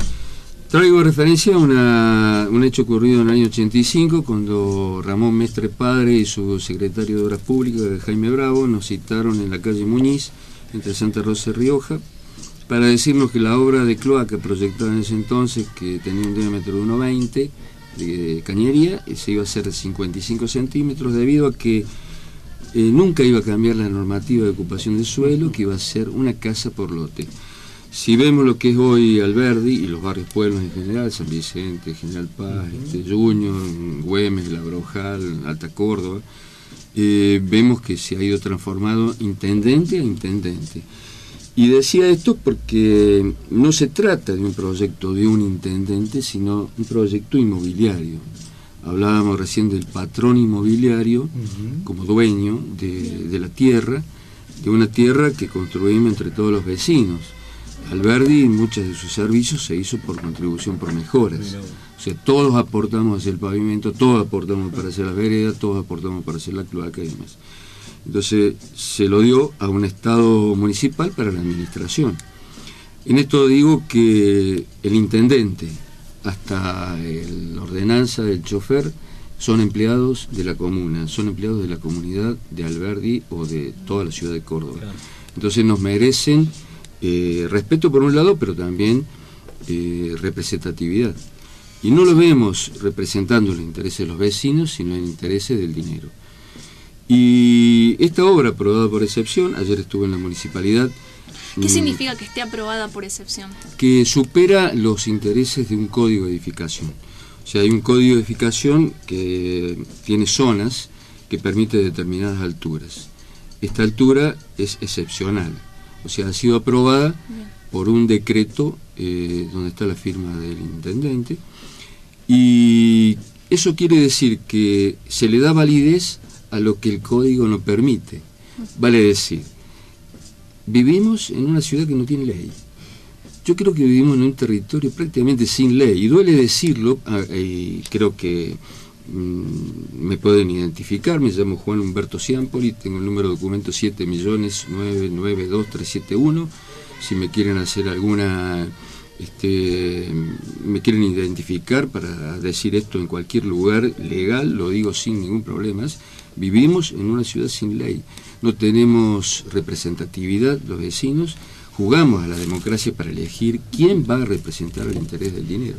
F: Traigo referencia a una, un hecho ocurrido en el año ochenta y cinco, cuando Ramón Mestre Padre y su secretario de Obras Públicas, Jaime Bravo, nos citaron en la calle Muñiz, entre Santa Rosa y Rioja, para decirnos que la obra de cloaca proyectada en ese entonces, que tenía un diámetro de uno veinte de cañería, se iba a hacer de cincuenta y cinco centímetros, debido a que eh, nunca iba a cambiar la normativa de ocupación de suelo, que iba a ser una casa por lote. Si vemos lo que es hoy Alberdi y los barrios pueblos en general, San Vicente, General Paz, uh-huh. este, Junior, Güemes, La Brojal, Alta Córdoba, eh, vemos que se ha ido transformando intendente a intendente. Y decía esto porque no se trata de un proyecto de un intendente, sino un proyecto inmobiliario. Hablábamos recién del patrón inmobiliario uh-huh. como dueño de, de la tierra, de una tierra que construimos entre todos los vecinos. Alberdi, muchos de sus servicios se hizo por contribución por mejoras. O sea, todos aportamos hacia el pavimento, todos aportamos para hacer las veredas, todos aportamos para hacer la cloaca y demás. Entonces se lo dio a un Estado municipal para la administración. En esto digo que el intendente, hasta la ordenanza del chofer, son empleados de la comuna, son empleados de la comunidad de Alberdi o de toda la ciudad de Córdoba. Entonces nos merecen eh, respeto por un lado, pero también eh, representatividad. Y no lo vemos representando los intereses de los vecinos, sino el interés del dinero. Y esta obra, aprobada por excepción, ayer estuve en la municipalidad.
D: ¿Qué significa que esté aprobada por excepción?
F: Que supera los intereses de un código de edificación. O sea, hay un código de edificación que tiene zonas que permite determinadas alturas. Esta altura es excepcional. O sea, ha sido aprobada Bien. por un decreto eh, donde está la firma del intendente. Y eso quiere decir que se le da validez a lo que el código no permite. Vale decir, vivimos en una ciudad que no tiene ley. Yo creo que vivimos en un territorio prácticamente sin ley, y duele decirlo, y creo que mmm, me pueden identificar. Me llamo Juan Humberto Ciampoli, tengo el número de documento siete millones nueve nueve dos tres siete uno. Si me quieren hacer alguna, este, me quieren identificar para decir esto en cualquier lugar legal, lo digo sin ningún problema. Vivimos en una ciudad sin ley, no tenemos representatividad los vecinos, jugamos a la democracia para elegir quién va a representar el interés del dinero.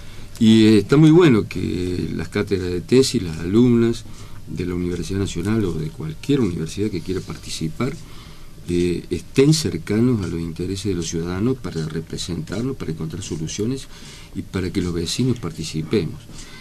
F: Y eh, está muy bueno que las cátedras de tesis, las alumnas de la Universidad Nacional o de cualquier universidad que quiera participar, eh, estén cercanos a los intereses de los ciudadanos para representarlos, para encontrar soluciones y para que los vecinos participemos.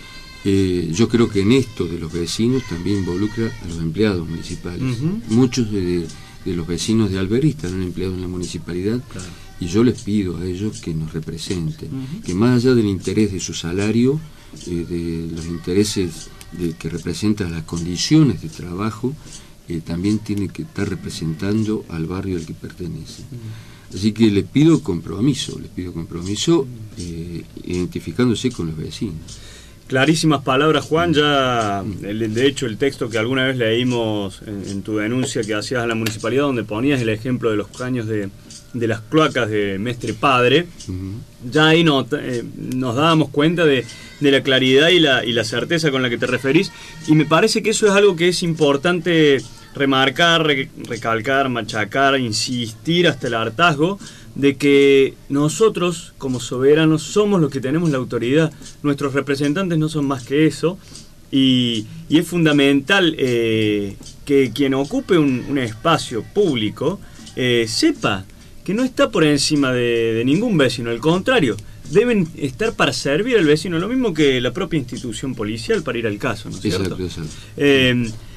F: Eh, yo creo que en esto de los vecinos también involucra a los empleados municipales. Uh-huh. Muchos de, de los vecinos de Alberdi están empleados en la municipalidad, claro. Y yo les pido a ellos que nos representen, uh-huh. que más allá del interés de su salario, eh, de los intereses de que representan las condiciones de trabajo, eh, también tienen que estar representando al barrio al que pertenecen. Uh-huh. Así que les pido compromiso, les pido compromiso eh, identificándose con los vecinos.
E: Clarísimas palabras, Juan. Ya, el, de hecho, el texto que alguna vez leímos en, en tu denuncia que hacías a la municipalidad, donde ponías el ejemplo de los caños de, de las cloacas de Mestre Padre, uh-huh. ya ahí no, eh, nos dábamos cuenta de, de la claridad y la, y la certeza con la que te referís, y me parece que eso es algo que es importante remarcar, re, recalcar, machacar, insistir hasta el hartazgo, de que nosotros como soberanos somos los que tenemos la autoridad, nuestros representantes no son más que eso, y, y es fundamental eh, que quien ocupe un, un espacio público eh, sepa que no está por encima de, de ningún vecino, al contrario, deben estar para servir al vecino, lo mismo que la propia institución policial, para ir al caso, ¿no es cierto?
F: Exacto, exacto.
E: Eh,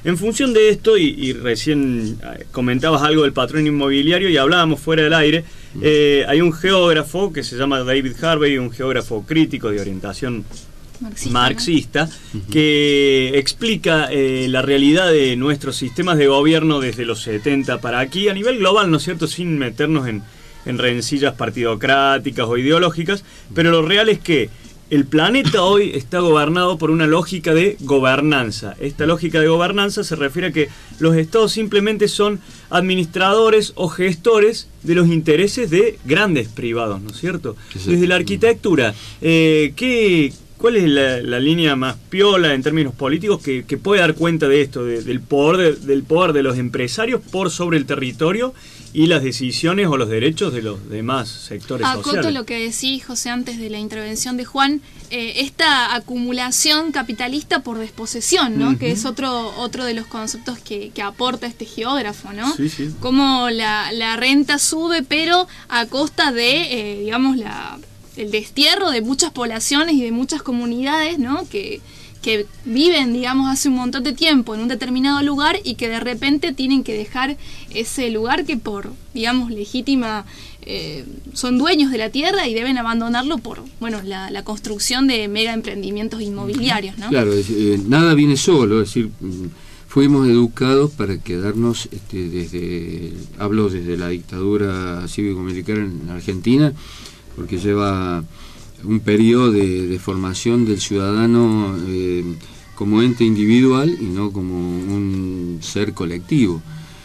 E: En función de esto, y, y recién comentabas algo del patrón inmobiliario y hablábamos fuera del aire, eh, hay un geógrafo que se llama David Harvey, un geógrafo crítico de orientación marxista, marxista ¿no? que explica eh, la realidad de nuestros sistemas de gobierno desde los setenta para aquí, a nivel global, ¿no es cierto?, sin meternos en, en rencillas partidocráticas o ideológicas, pero lo real es que el planeta hoy está gobernado por una lógica de gobernanza. Esta lógica de gobernanza se refiere a que los estados simplemente son administradores o gestores de los intereses de grandes privados, ¿no es cierto? Desde la arquitectura, eh, ¿qué, ¿cuál es la, la línea más piola en términos políticos que, que puede dar cuenta de esto, de, del, poder de, del poder de los empresarios por sobre el territorio y las decisiones o los derechos de los demás sectores
D: Acoto
E: sociales?
D: Lo que decís, José, antes de la intervención de Juan, eh, esta acumulación capitalista por desposesión, ¿no? Uh-huh. Que es otro otro de los conceptos que, que aporta este geógrafo, ¿no?
E: Sí, sí.
D: Cómo la, la renta sube, pero a costa de, eh, digamos, la, el destierro de muchas poblaciones y de muchas comunidades, ¿no? Que que viven, digamos, hace un montón de tiempo en un determinado lugar y que de repente tienen que dejar ese lugar que por, digamos, legítima, eh, son dueños de la tierra y deben abandonarlo por, bueno, la, la construcción de mega emprendimientos inmobiliarios, ¿no?
F: Claro, es, eh, nada viene solo, es decir, fuimos educados para quedarnos, este, desde, hablo desde la dictadura cívico-militar en Argentina, porque lleva un periodo de, de formación del ciudadano eh, como ente individual y no como un ser colectivo.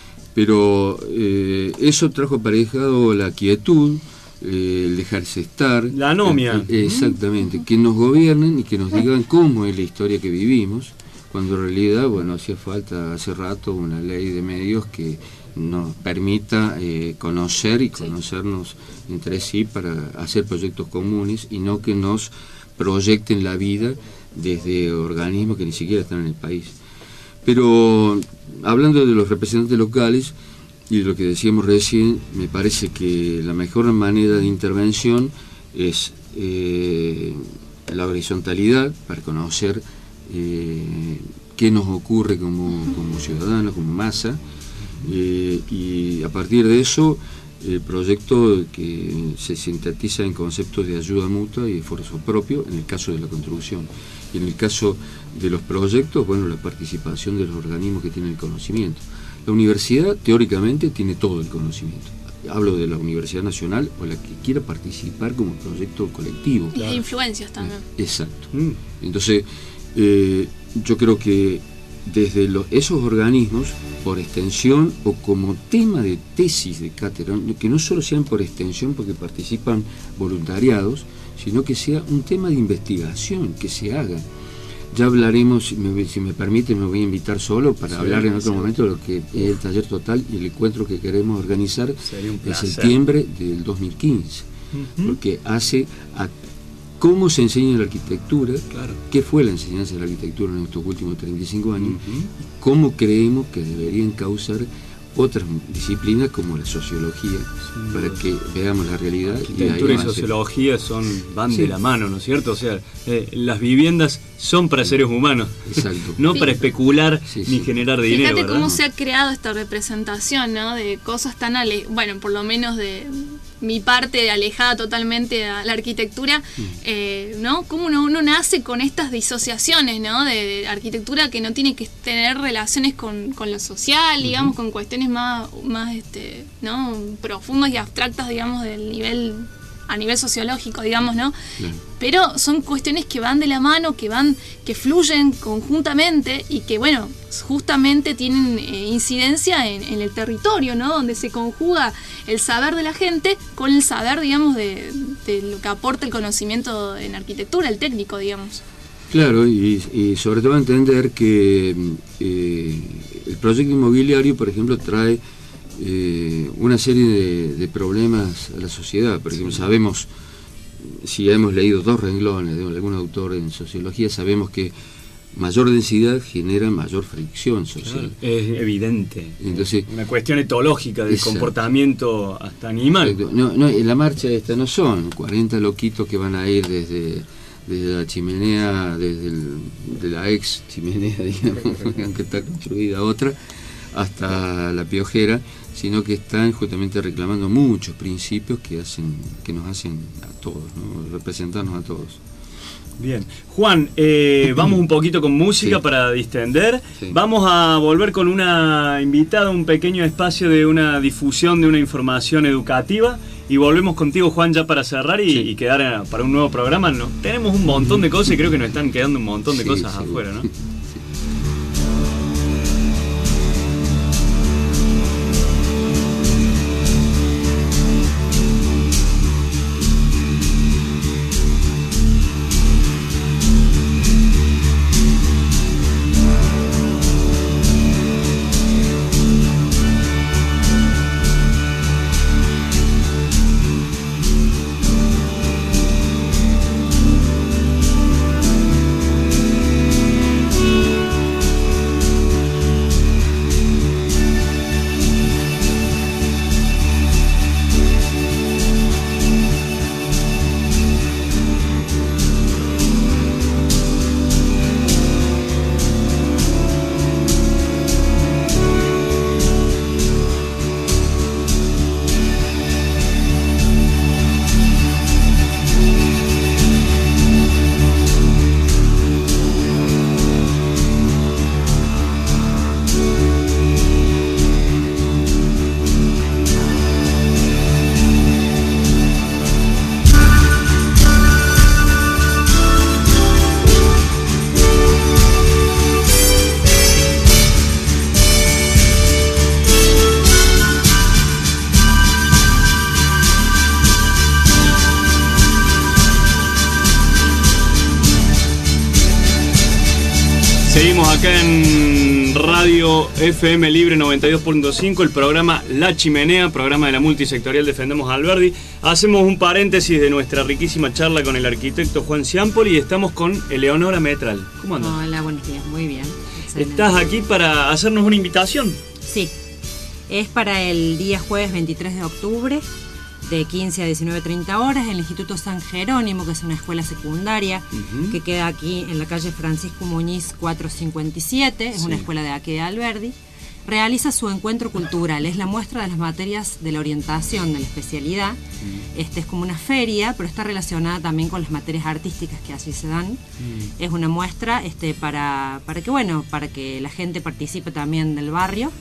F: Pero eh, eso trajo aparejado la quietud, eh, el dejarse estar.
E: La anomia.
F: Eh, exactamente, uh-huh. Que nos gobiernen y que nos digan cómo es la historia que vivimos, cuando en realidad, bueno, hacía falta hace rato una ley de medios que nos permita eh, conocer y conocernos entre sí para hacer proyectos comunes y no que nos proyecten la vida desde organismos que ni siquiera están en el país. Pero hablando de los representantes locales y de lo que decíamos recién, me parece que la mejor manera de intervención es eh, la horizontalidad para conocer eh, qué nos ocurre como, como ciudadanos, como masa. Eh, y a partir de eso el proyecto que se sintetiza en conceptos de ayuda mutua y esfuerzo propio en el caso de la construcción, y en el caso de los proyectos, bueno, la participación de los organismos que tienen el conocimiento. La universidad teóricamente tiene todo el conocimiento, hablo de la Universidad Nacional o la que quiera participar como proyecto colectivo.
D: Y las influencias también.
F: Exacto. Entonces eh, yo creo que desde los, esos organismos, por extensión o como tema de tesis de cátedra, que no solo sean por extensión porque participan voluntariados, sino que sea un tema de investigación, que se haga. Ya hablaremos, si me, si me permite, me voy a invitar solo para sí, hablar en otro sí. momento de lo que es el taller total y el encuentro que queremos organizar en septiembre del dos mil quince, uh-huh. porque hace a cómo se enseña la arquitectura, claro. qué fue la enseñanza de la arquitectura en estos últimos treinta y cinco años, uh-huh. cómo creemos que deberían causar otras disciplinas como la sociología, sí, para que veamos la realidad.
E: Arquitectura y, y sociología son, van sí. de la mano, ¿no es cierto? O sea, eh, las viviendas son para seres humanos, exacto. no sí. para especular sí, sí. ni generar dinero.
D: Fíjate
E: ¿verdad?
D: cómo se ha creado esta representación, ¿no? De cosas tan ale bueno, por lo menos de mi parte alejada totalmente a la arquitectura, mm. eh, ¿no? Cómo uno, uno nace con estas disociaciones, ¿no? De, de arquitectura que no tiene que tener relaciones con, con lo social, uh-huh. digamos, con cuestiones más, más este, ¿no? profundas y abstractas, digamos, del nivel, a nivel sociológico, digamos, ¿no? Claro. Pero son cuestiones que van de la mano, que van, que fluyen conjuntamente y que, bueno, justamente tienen eh, incidencia en, en el territorio, ¿no? Donde se conjuga el saber de la gente con el saber, digamos, de, de lo que aporta el conocimiento en arquitectura, el técnico, digamos.
F: Claro, y, y sobre todo entender que eh, el proyecto inmobiliario, por ejemplo, trae eh, una serie de, de problemas a la sociedad. Por ejemplo, sí. sabemos, si hemos leído dos renglones de algún autor en sociología, sabemos que mayor densidad genera mayor fricción social.
E: Claro, es evidente.
F: Entonces,
E: una cuestión etológica del exacto. comportamiento hasta animal.
F: No, no, en la marcha esta no son cuarenta loquitos que van a ir desde desde la chimenea, desde el, de la ex chimenea, digamos, aunque está construida otra, hasta la piojera, sino que están justamente reclamando muchos principios que hacen, que nos hacen a todos, ¿no? Representarnos a todos.
E: Bien, Juan, eh, vamos un poquito con música sí. para distender. Sí. Vamos a volver con una invitada, un pequeño espacio de una difusión de una información educativa. Y volvemos contigo, Juan, ya para cerrar y, sí. y quedar para un nuevo programa. ¿No? Tenemos un montón de cosas y creo que nos están quedando un montón de sí, cosas sí, afuera, ¿no? Sí. Seguimos acá en Radio F M Libre noventa y dos punto cinco, el programa La Chimenea, programa de la multisectorial Defendemos a Alberdi. Hacemos un paréntesis de nuestra riquísima charla con el arquitecto Juan Ciampoli y estamos con Eleonora Metral. ¿Cómo andas?
K: Hola, buenos días, muy bien. Excelente.
E: ¿Estás aquí para hacernos una invitación?
K: Sí, es para el día jueves veintitrés de octubre, de quince a diecinueve treinta horas, el Instituto San Jerónimo, que es una escuela secundaria uh-huh. que queda aquí en la calle Francisco Muñiz cuatrocientos cincuenta y siete, es sí. una escuela de aquí de Alberdi, realiza su encuentro cultural, es la muestra de las materias de la orientación, de la especialidad, uh-huh. este es como una feria, pero está relacionada también con las materias artísticas que allí se dan, uh-huh. es una muestra este, para, para que, bueno, para que la gente participe también del barrio.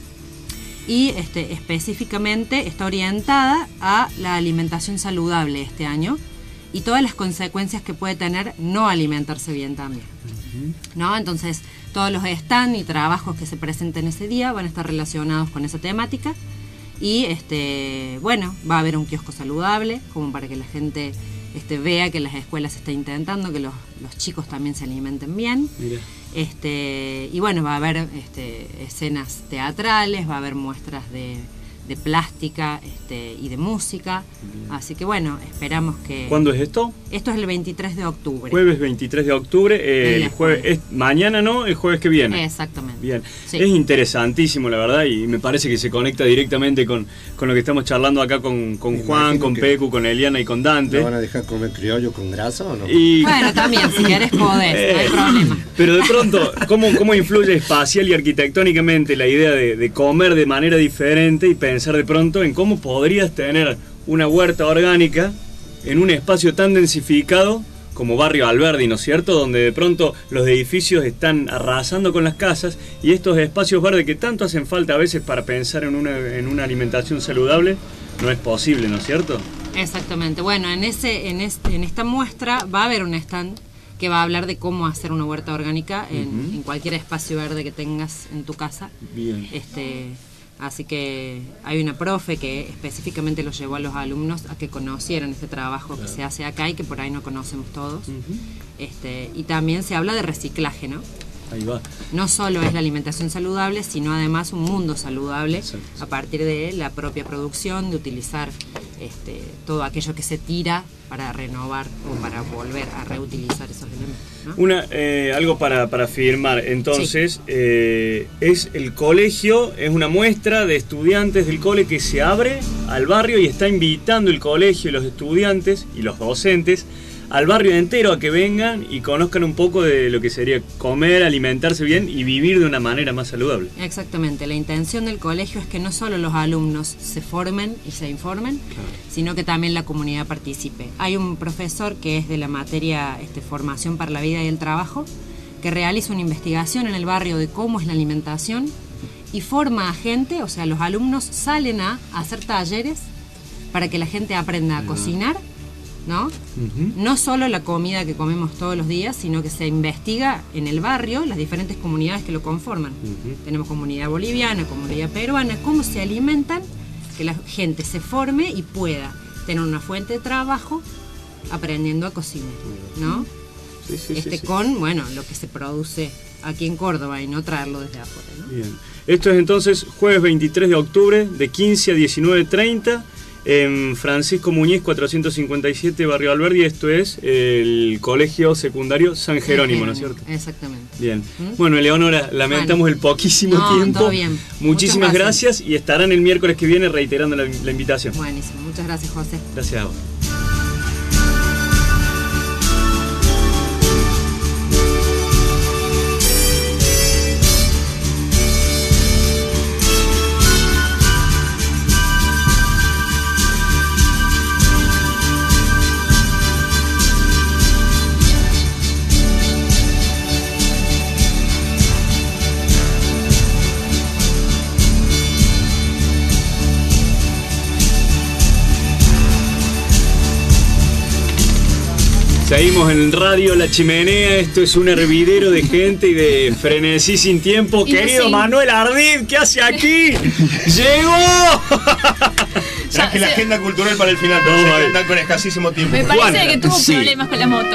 K: Y este, específicamente está orientada a la alimentación saludable este año y todas las consecuencias que puede tener no alimentarse bien también. Uh-huh. ¿No? Entonces, todos los stands y trabajos que se presenten ese día van a estar relacionados con esa temática y, este, bueno, va a haber un kiosco saludable como para que la gente este, vea que las escuelas se está intentando, que los, los chicos también se alimenten bien. Mira. Este, y bueno, va a haber este, escenas teatrales, va a haber muestras de, de plástica este, y de música. Bien. Así que bueno, esperamos que...
E: ¿Cuándo es esto?
K: Esto es el veintitrés de octubre.
E: Jueves veintitrés de octubre, eh, el jueves, es mañana, ¿no? El jueves que viene.
K: Exactamente.
E: Bien, sí. Es interesantísimo la verdad y me parece que se conecta directamente con, con lo que estamos charlando acá con, con Juan, con Pecu, con Eliana y con Dante.
J: ¿Lo van a dejar comer criollo con grasa o no?
K: Y... Bueno, también, si querés podés, eh, no hay problema.
E: Pero de pronto, ¿cómo, cómo influye espacial y arquitectónicamente la idea de, de comer de manera diferente y pensar de pronto en cómo podrías tener una huerta orgánica en un espacio tan densificado como Barrio Alberdi, ¿no es cierto? Donde de pronto los edificios están arrasando con las casas y estos espacios verdes que tanto hacen falta a veces para pensar en una, en una alimentación saludable, no es posible, ¿no es cierto?
K: Exactamente. Bueno, en, ese, en, este, en esta muestra va a haber un stand que va a hablar de cómo hacer una huerta orgánica en, uh-huh. en cualquier espacio verde que tengas en tu casa. Bien. Este... Así que hay una profe que específicamente lo llevó a los alumnos a que conocieran este trabajo claro. que se hace acá y que por ahí no conocemos todos. Uh-huh. este, y también se habla de reciclaje, ¿no?
E: Ahí va.
K: No solo es la alimentación saludable, sino además un mundo saludable. Exacto. A partir de la propia producción, de utilizar este, todo aquello que se tira para renovar o para volver a reutilizar esos elementos, ¿no?
E: Una, eh, algo para, para afirmar, entonces, sí. eh, es el colegio, es una muestra de estudiantes del cole que se abre al barrio y está invitando el colegio y los estudiantes y los docentes al barrio entero a que vengan y conozcan un poco de lo que sería comer, alimentarse bien y vivir de una manera más saludable.
K: Exactamente, la intención del colegio es que no solo los alumnos se formen y se informen, claro, sino que también la comunidad participe. Hay un profesor que es de la materia este, Formación para la Vida y el Trabajo, que realiza una investigación en el barrio de cómo es la alimentación y forma a gente, o sea, los alumnos salen a hacer talleres para que la gente aprenda a cocinar, ¿no? Uh-huh. No solo la comida que comemos todos los días, sino que se investiga en el barrio las diferentes comunidades que lo conforman. Uh-huh. Tenemos comunidad boliviana, comunidad peruana, cómo se alimentan, que la gente se forme y pueda tener una fuente de trabajo aprendiendo a cocinar, ¿no? Sí, sí, este, sí, sí. Con, bueno, lo que se produce aquí en Córdoba y no traerlo desde afuera, ¿no?
E: Bien. Esto es entonces jueves veintitrés de octubre de quince a diecinueve treinta en Francisco Muñiz cuatrocientos cincuenta y siete, Barrio Alberdi. Esto es el Colegio Secundario San Jerónimo, ¿no es cierto?
K: Exactamente.
E: Bien. ¿Mm? Bueno, Eleonora, lamentamos bueno. el poquísimo
K: no,
E: tiempo.
K: Todo bien.
E: Muchísimas gracias. gracias y estarán el miércoles que viene reiterando la, la invitación.
K: Buenísimo. Muchas gracias, José.
E: Gracias a vos. Seguimos en Radio La Chimenea, esto es un hervidero de gente y de frenesí sin tiempo. Y Querido no Manuel Ardid, ¿qué hace aquí? ¡Llegó!
L: Traje la agenda cultural para el final, pero no, están con escasísimo tiempo.
D: Me parece Juan, que tuvo sí. problemas con la moto.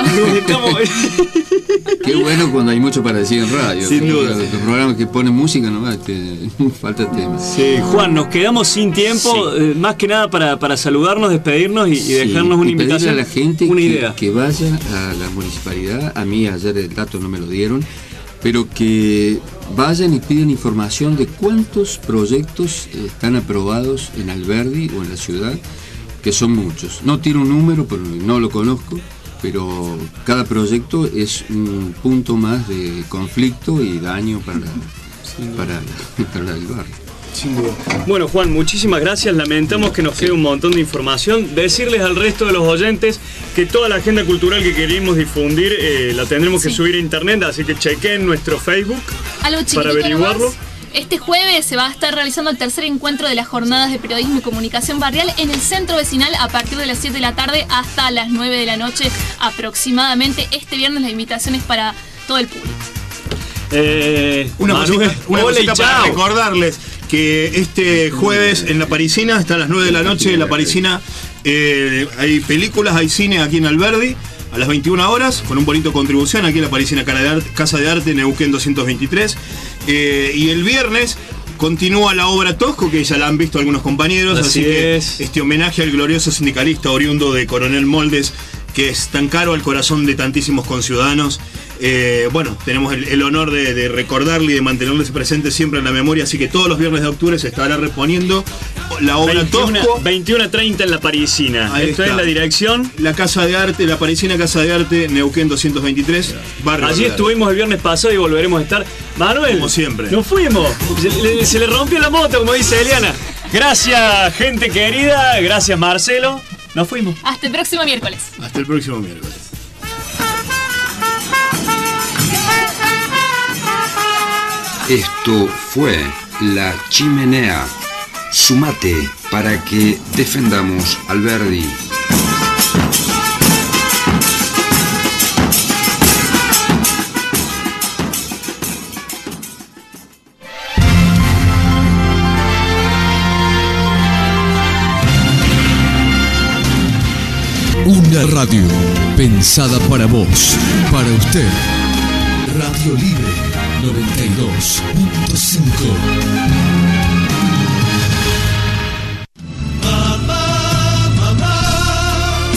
F: Qué bueno cuando hay mucho para decir en radio.
E: Sin duda.
F: Los programas que ponen música nomás, te, falta tema.
E: Sí, Juan, nos quedamos sin tiempo, sí. eh, más que nada para, para saludarnos, despedirnos y, y dejarnos sí, una y invitación.
F: A la gente
E: una
F: que,
E: idea.
F: que vaya a la municipalidad. A mí ayer el dato no me lo dieron, pero que vayan y piden información de cuántos proyectos están aprobados en Alberdi o en la ciudad, que son muchos. No tiro un número, porque no lo conozco, pero cada proyecto es un punto más de conflicto y daño para, para, para el barrio.
E: Sin duda. Bueno, Juan, muchísimas gracias. Lamentamos que nos quede un montón de información. Decirles al resto de los oyentes que toda la agenda cultural que queremos difundir eh, la tendremos sí. que subir a internet, así que chequen nuestro Facebook para averiguarlo.
D: Nomás. Este jueves se va a estar realizando el tercer encuentro de las jornadas de periodismo y comunicación barrial en el centro vecinal a partir de las siete de la tarde hasta las nueve de la noche aproximadamente. Este viernes la invitación es para todo el público.
L: Eh, una Manuel, cosita, una cosita para recordarles que este jueves en La Parisina, hasta las nueve de la noche, en La Parisina eh, hay películas, hay cine aquí en Alberdi, a las veintiuna horas, con un bonito contribución aquí en La Parisina Casa de Arte, Neuquén doscientos veintitrés. Eh, y el viernes continúa la obra Tosco, que ya la han visto algunos compañeros, así, así que este homenaje al glorioso sindicalista oriundo de Coronel Moldes, que es tan caro al corazón de tantísimos conciudadanos. Eh, bueno, tenemos el, el honor de, de recordarle y de mantenerles presente siempre en la memoria, así que todos los viernes de octubre se estará reponiendo la obra Tosco.
E: veintiuno treinta en La Parisina. Ahí Esto está. Es la dirección.
L: La Casa de Arte, La Parisina Casa de Arte, Neuquén doscientos veintitrés, barrio.
E: Allí estuvimos el viernes pasado y volveremos a estar. Manuel,
L: como siempre.
E: Nos fuimos. Se le, se le rompió la moto, como dice Eliana. Gracias, gente querida. Gracias, Marcelo. Nos fuimos.
D: Hasta el próximo miércoles.
L: Hasta el próximo miércoles.
B: Esto fue La Chimenea. Sumate para que defendamos Alberdi.
M: Una radio pensada para vos, para usted. Radio Libre noventa y dos punto cinco.